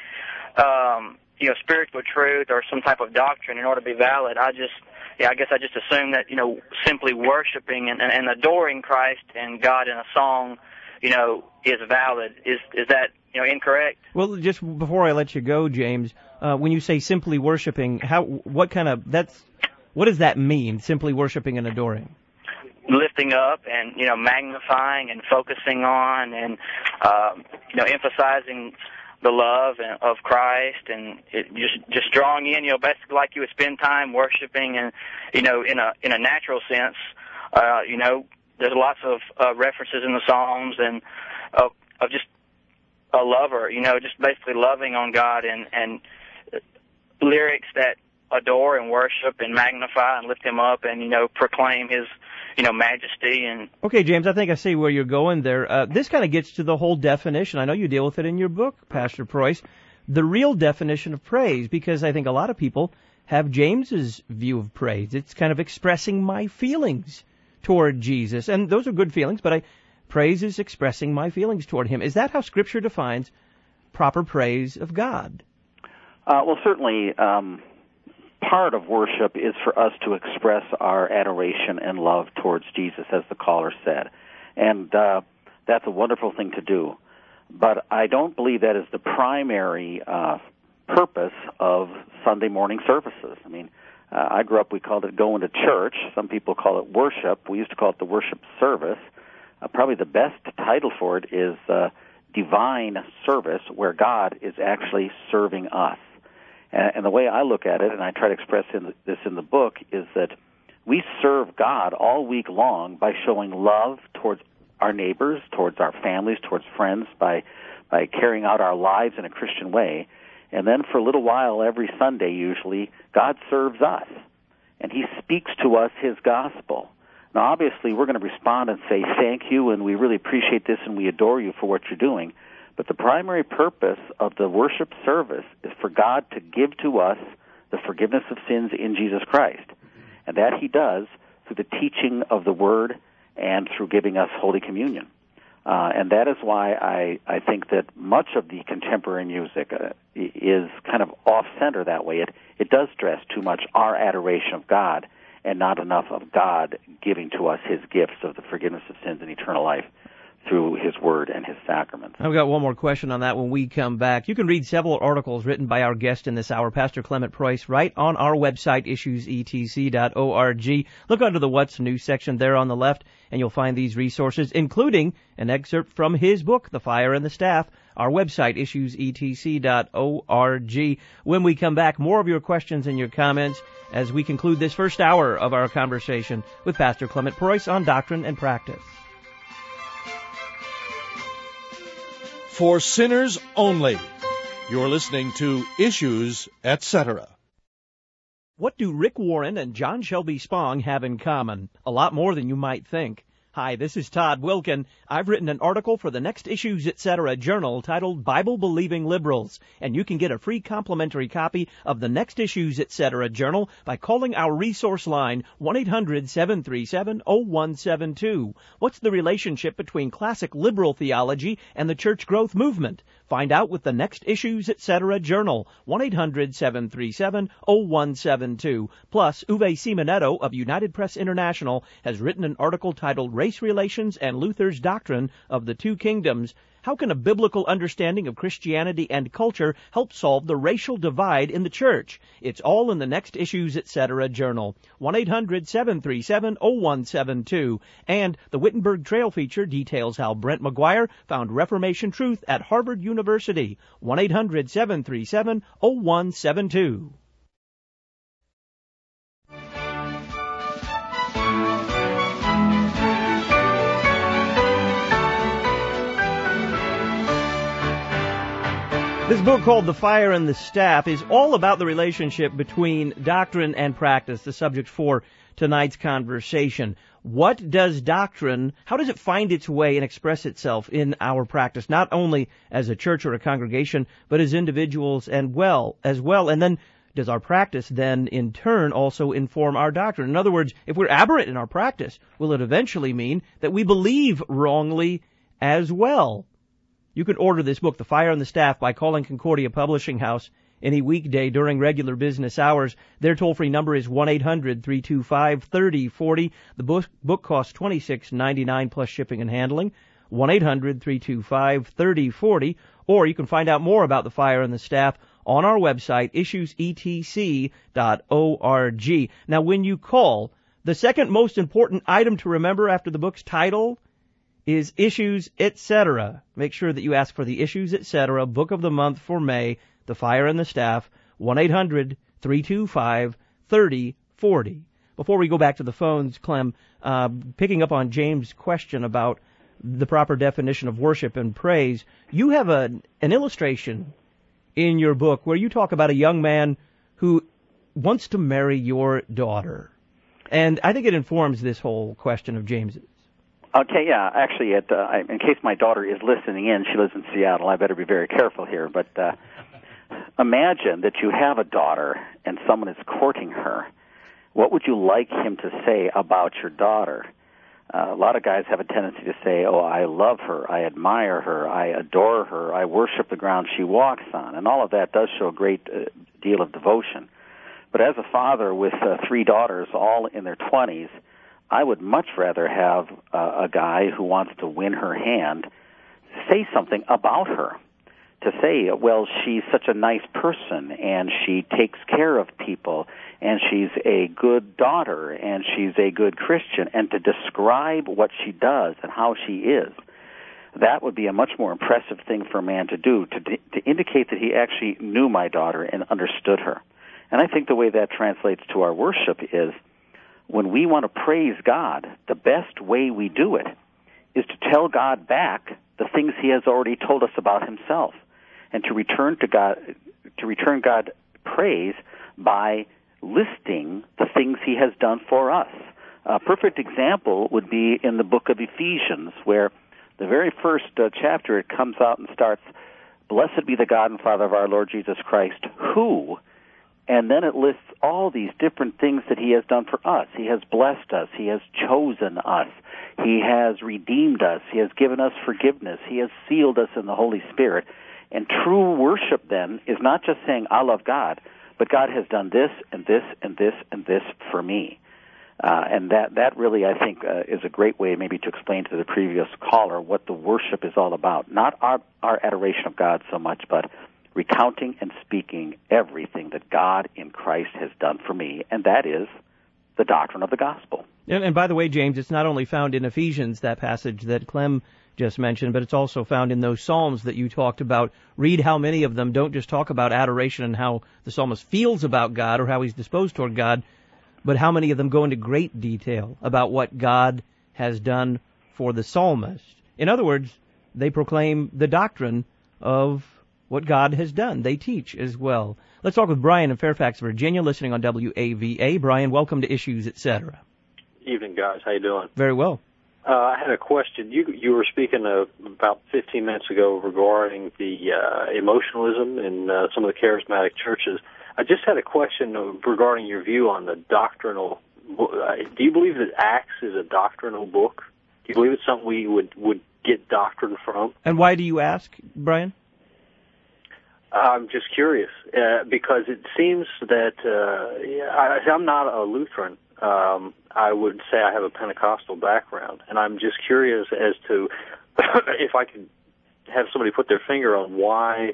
um, you know spiritual truth or some type of doctrine in order to be valid. I just yeah, I guess I just assume that you know simply worshiping and, and, and adoring Christ and God in a song, you know, is valid. Is is that you know incorrect? Well, just before I let you go, James, uh, when you say simply worshiping, how what kind of that's what does that mean? Simply worshiping and adoring. Lifting up and you know magnifying and focusing on and um, you know emphasizing the love of Christ and it just just drawing in you know basically like you would spend time worshiping and you know in a in a natural sense uh, you know there's lots of uh, references in the Psalms and of, of just a lover you know just basically loving on God and and lyrics that adore and worship and magnify and lift Him up and you know proclaim His you know, majesty and... Okay, James, I think I see where you're going there. Uh, this kind of gets to the whole definition. I know you deal with it in your book, Pastor Preuss, the real definition of praise, because I think a lot of people have James's view of praise. It's kind of expressing my feelings toward Jesus. And those are good feelings, but I, praise is expressing my feelings toward Him. Is that how Scripture defines proper praise of God? Uh, well, certainly... Um part of worship is for us to express our adoration and love towards Jesus, as the caller said. And uh, that's a wonderful thing to do. But I don't believe that is the primary uh, purpose of Sunday morning services. I mean, uh, I grew up, we called it going to church. Some people call it worship. We used to call it the worship service. Uh, probably the best title for it is uh, divine service, where God is actually serving us. And the way I look at it, and I try to express in this in the book, is that we serve God all week long by showing love towards our neighbors, towards our families, towards friends, by by carrying out our lives in a Christian way. And then for a little while every Sunday, usually, God serves us, and He speaks to us His gospel. Now, obviously, we're going to respond and say, thank you, and we really appreciate this, and we adore you for what you're doing. But the primary purpose of the worship service is for God to give to us the forgiveness of sins in Jesus Christ. And that He does through the teaching of the Word and through giving us Holy Communion. Uh, and that is why I, I think that much of the contemporary music uh, is kind of off-center that way. It, it does stress too much our adoration of God and not enough of God giving to us His gifts of the forgiveness of sins and eternal life through His Word and His sacraments. I've got one more question on that when we come back. You can read several articles written by our guest in this hour, Pastor Clement Preuss, right on our website, issues e t c dot org. Look under the What's New section there on the left, and you'll find these resources, including an excerpt from his book, The Fire and the Staff. Our website, issues e t c dot org. When we come back, more of your questions and your comments as we conclude this first hour of our conversation with Pastor Clement Preuss on Doctrine and Practice. For sinners only. You're listening to Issues, et cetera. What do Rick Warren and John Shelby Spong have in common? A lot more than you might think. Hi, this is Todd Wilkin. I've written an article for the Next Issues, et cetera journal titled Bible-Believing Liberals, and you can get a free complimentary copy of the Next Issues, et cetera journal by calling our resource line one eight hundred seven three seven oh one seven two. What's the relationship between classic liberal theology and the church growth movement? Find out with the Next Issues, et cetera journal, one eight hundred seven three seven oh one seven two. Plus, Uwe Simonetto of United Press International has written an article titled Race Relations and Luther's Doctrine of the Two Kingdoms. How can a biblical understanding of Christianity and culture help solve the racial divide in the church? It's all in the Next Issues, et cetera journal, one eight hundred seven three seven oh one seven two. And the Wittenberg Trail feature details how Brent McGuire found Reformation truth at Harvard University, one eight hundred seven three seven oh one seven two. This book called The Fire and the Staff is all about the relationship between doctrine and practice, the subject for tonight's conversation. What does doctrine, how does it find its way and express itself in our practice, not only as a church or a congregation, but as individuals and well, as well? And then does our practice then in turn also inform our doctrine? In other words, if we're aberrant in our practice, will it eventually mean that we believe wrongly as well? You can order this book, The Fire and the Staff, by calling Concordia Publishing House any weekday during regular business hours. Their toll-free number is one eight hundred three two five three oh four oh. The book, book costs twenty-six ninety-nine plus shipping and handling, one eight hundred three two five three oh four oh. Or you can find out more about The Fire and the Staff on our website, issues e t c dot org. Now, when you call, the second most important item to remember after the book's title is Issues, et cetera. Make sure that you ask for the Issues, et cetera. Book of the Month for May, The Fire and the Staff, one eight hundred three two five three oh four oh. Before we go back to the phones, Clem, uh, picking up on James' question about the proper definition of worship and praise, you have a, an illustration in your book where you talk about a young man who wants to marry your daughter. And I think it informs this whole question of James's. Okay, yeah. Actually, it, uh, in case my daughter is listening in, she lives in Seattle. I better be very careful here. But uh, imagine that you have a daughter and someone is courting her. What would you like him to say about your daughter? Uh, a lot of guys have a tendency to say, oh, I love her, I admire her, I adore her, I worship the ground she walks on. And all of that does show a great uh, deal of devotion. But as a father with uh, three daughters, all in their twenties, I would much rather have uh, a guy who wants to win her hand say something about her. To say, well, she's such a nice person, and she takes care of people, and she's a good daughter, and she's a good Christian, and to describe what she does and how she is. That would be a much more impressive thing for a man to do, to, to indicate that he actually knew my daughter and understood her. And I think the way that translates to our worship is, when we want to praise God, the best way we do it is to tell God back the things he has already told us about himself, and to return to God, to return God praise by listing the things he has done for us. A perfect example would be in the book of Ephesians, where the very first uh, chapter, it comes out and starts, "Blessed be the God and Father of our Lord Jesus Christ, who..." And then it lists all these different things that he has done for us. He has blessed us. He has chosen us. He has redeemed us. He has given us forgiveness. He has sealed us in the Holy Spirit. And true worship, then, is not just saying, I love God, but God has done this and this and this and this for me. Uh, and that, that really, I think, uh, is a great way maybe to explain to the previous caller what the worship is all about. Not our, our adoration of God so much, but recounting and speaking everything that God in Christ has done for me, and that is the doctrine of the gospel. And, and by the way, James, it's not only found in Ephesians, that passage that Clem just mentioned, but it's also found in those Psalms that you talked about. Read how many of them don't just talk about adoration and how the psalmist feels about God or how he's disposed toward God, but how many of them go into great detail about what God has done for the psalmist. In other words, they proclaim the doctrine of what God has done. They teach as well. Let's talk with Brian in Fairfax, Virginia, listening on W A V A. Brian, welcome to Issues, et cetera. Evening, guys. How you doing? Very well. Uh, I had a question. You you were speaking uh, about fifteen minutes ago regarding the uh, emotionalism in uh, some of the charismatic churches. I just had a question regarding your view on the doctrinal. Uh, do you believe that Acts is a doctrinal book? Do you believe it's something we would, would get doctrine from? And why do you ask, Brian? I'm just curious, uh, because it seems that uh, I, I'm not a Lutheran. Um, I would say I have a Pentecostal background, and I'm just curious as to if I could have somebody put their finger on why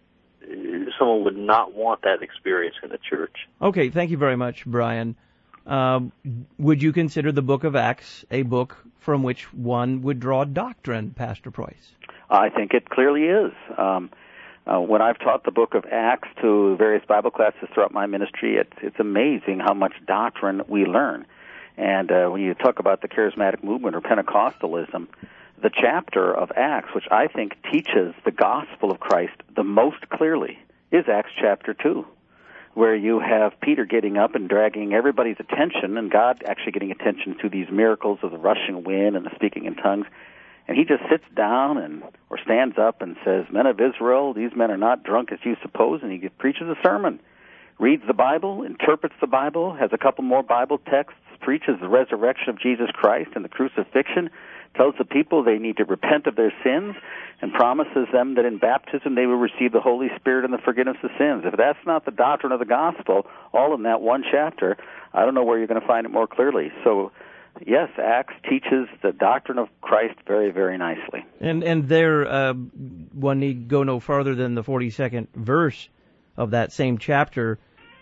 someone would not want that experience in the church. Okay, thank you very much, Brian. Um, would you consider the book of Acts a book from which one would draw doctrine, Pastor Preuss? I think it clearly is. Um, uh, when I've taught the book of Acts to various Bible classes throughout my ministry, it's, it's amazing how much doctrine we learn. And uh, when you talk about the charismatic movement or Pentecostalism, the chapter of Acts, which I think teaches the gospel of Christ the most clearly, is Acts chapter two, where you have Peter getting up and dragging everybody's attention, and God actually getting attention to these miracles of the rushing wind and the speaking in tongues. And he just sits down and or stands up and says, "Men of Israel, these men are not drunk as you suppose," and he preaches a sermon, reads the Bible, interprets the Bible, has a couple more Bible texts, preaches the resurrection of Jesus Christ and the crucifixion, tells the people they need to repent of their sins, and promises them that in baptism they will receive the Holy Spirit and the forgiveness of sins. If that's not the doctrine of the gospel, all in that one chapter, I don't know where you're going to find it more clearly. So, yes, Acts teaches the doctrine of Christ very, very nicely. And and there, uh, one need go no farther than the forty-second verse of that same chapter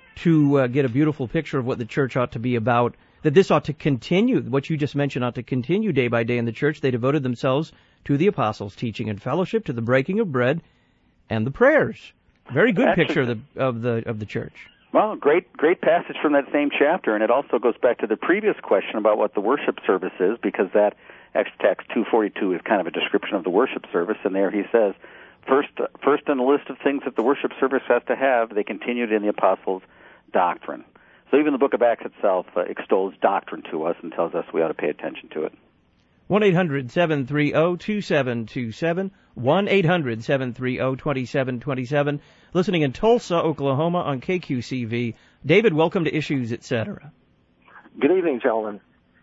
to uh, get a beautiful picture of what the church ought to be about, that this ought to continue, what you just mentioned ought to continue day by day in the church. They devoted themselves to the apostles' teaching and fellowship, to the breaking of bread, and the prayers. Very good Actually, picture of the of the of the church. Well, great great passage from that same chapter, and it also goes back to the previous question about what the worship service is, because that Acts text two forty-two is kind of a description of the worship service, and there he says, first first in the list of things that the worship service has to have, they continued in the apostles' doctrine. So even the book of Acts itself uh, extols doctrine to us and tells us we ought to pay attention to it. one eight hundred seven three zero two seven two seven, one eight hundred seven three zero two seven two seven. Listening in Tulsa, Oklahoma on K Q C V. David, welcome to Issues, et cetera. Good evening, gentlemen.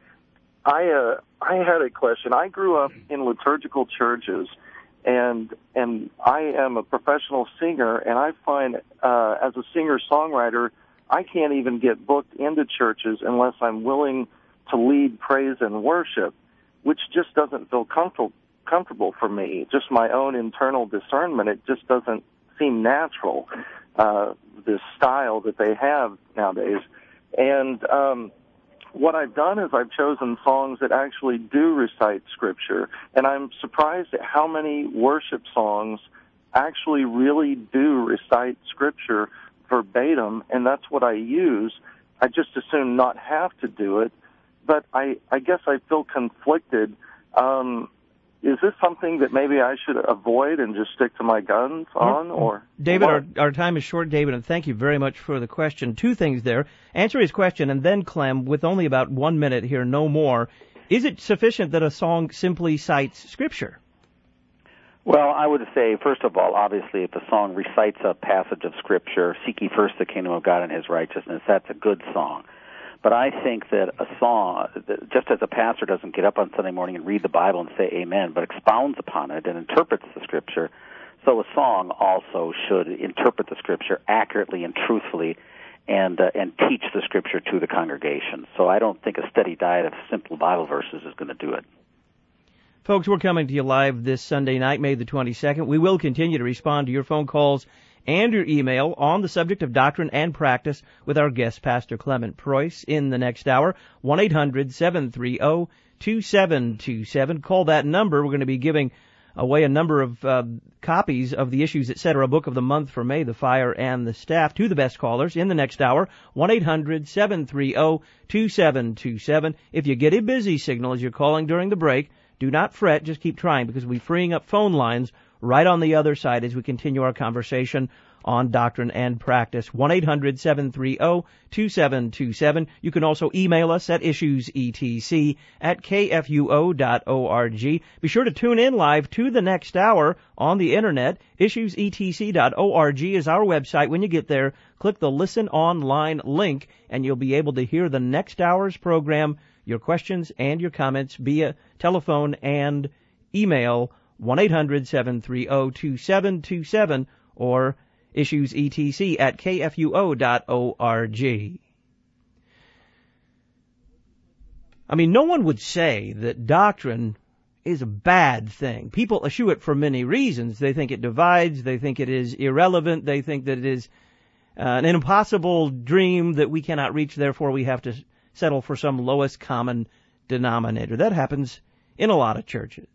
I uh, I had a question. I grew up in liturgical churches, and and I am a professional singer, and I find uh, as a singer-songwriter, I can't even get booked into churches unless I'm willing to lead praise and worship, which just doesn't feel comfortable comfortable for me. Just my own internal discernment, it just doesn't seem natural, uh, this style that they have nowadays. And um, what I've done is I've chosen songs that actually do recite Scripture, and I'm surprised at how many worship songs actually really do recite Scripture verbatim, and that's what I use. I just assume not have to do it, but I, I guess I feel conflicted. Um, is this something that maybe I should avoid and just stick to my guns on? Or David, our, our time is short, David, and thank you very much for the question. Two things there. Answer his question, and then, Clem, with only about one minute here, no more, is it sufficient that a song simply cites Scripture? Well, I would say, first of all, obviously, if a song recites a passage of Scripture, seek ye first the kingdom of God and his righteousness, that's a good song. But I think that a song, just as a pastor doesn't get up on Sunday morning and read the Bible and say amen, but expounds upon it and interprets the Scripture, so a song also should interpret the Scripture accurately and truthfully and uh, and teach the Scripture to the congregation. So I don't think a steady diet of simple Bible verses is going to do it. Folks, we're coming to you live this Sunday night, May the twenty-second. We will continue to respond to your phone calls and your email on the subject of doctrine and practice with our guest, Pastor Clement Preuss, in the next hour. one eight hundred seven three zero two seven two seven. Call that number. We're going to be giving away a number of uh, copies of the Issues, et cetera, book of the month for May, The Fire and the Staff, to the best callers in the next hour. one eight hundred seven three zero two seven two seven. If you get a busy signal as you're calling during the break, do not fret. Just keep trying, because we'll be freeing up phone lines right on the other side as we continue our conversation on doctrine and practice. one eight hundred seven three zero two seven two seven. You can also email us at issuesetc at k f u o dot org. Be sure to tune in live to the next hour on the internet. issues e t c dot org is our website. When you get there, click the Listen Online link, and you'll be able to hear the next hour's program, your questions and your comments via telephone and email, one eight hundred seven three zero two seven two seven, or issuesetc at k f u o dot org. I mean, no one would say that doctrine is a bad thing. People eschew it for many reasons. They think it divides. They think it is irrelevant. They think that it is uh, an impossible dream that we cannot reach. Therefore, we have to settle for some lowest common denominator. That happens in a lot of churches.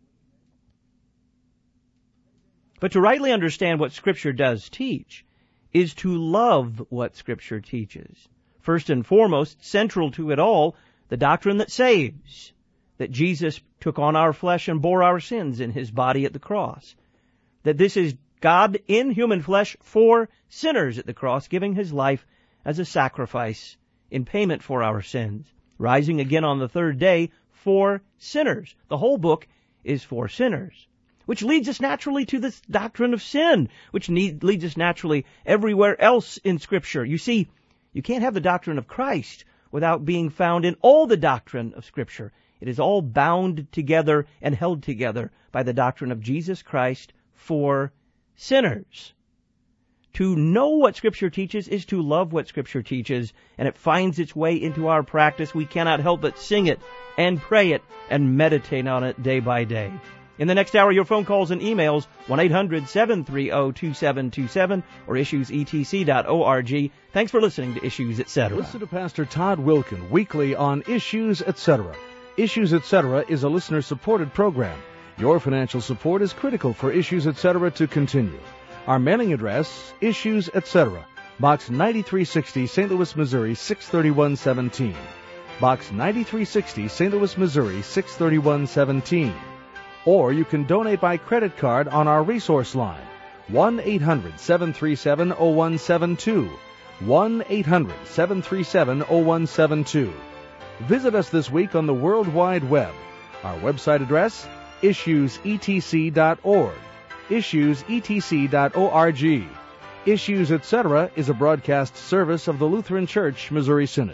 But to rightly understand what Scripture does teach is to love what Scripture teaches. First and foremost, central to it all, the doctrine that saves, that Jesus took on our flesh and bore our sins in His body at the cross, that this is God in human flesh for sinners at the cross, giving His life as a sacrifice in payment for our sins, rising again on the third day for sinners. The whole book is for sinners. Which leads us naturally to this doctrine of sin, which need, leads us naturally everywhere else in Scripture. You see, you can't have the doctrine of Christ without being found in all the doctrine of Scripture. It is all bound together and held together by the doctrine of Jesus Christ for sinners. To know what Scripture teaches is to love what Scripture teaches, and it finds its way into our practice. We cannot help but sing it and pray it and meditate on it day by day. In the next hour, your phone calls and emails, one eight hundred seven three zero two seven two seven or issues e t c dot org. Thanks for listening to Issues, et cetera. Listen to Pastor Todd Wilken weekly on Issues, et cetera. Issues, et cetera is a listener-supported program. Your financial support is critical for Issues, et cetera to continue. Our mailing address, Issues, et cetera, Box ninety-three sixty, Saint Louis, Missouri, six thirty-one seventeen. Box ninety-three sixty, Saint Louis, Missouri, six thirty-one seventeen. Or you can donate by credit card on our resource line, one eight hundred seven three seven zero one seven two, one eight hundred seven three seven zero one seven two. Visit us this week on the World Wide Web. Our website address, issues e t c dot org, issues e t c dot org. Issues, et cetera is a broadcast service of the Lutheran Church Missouri Synod.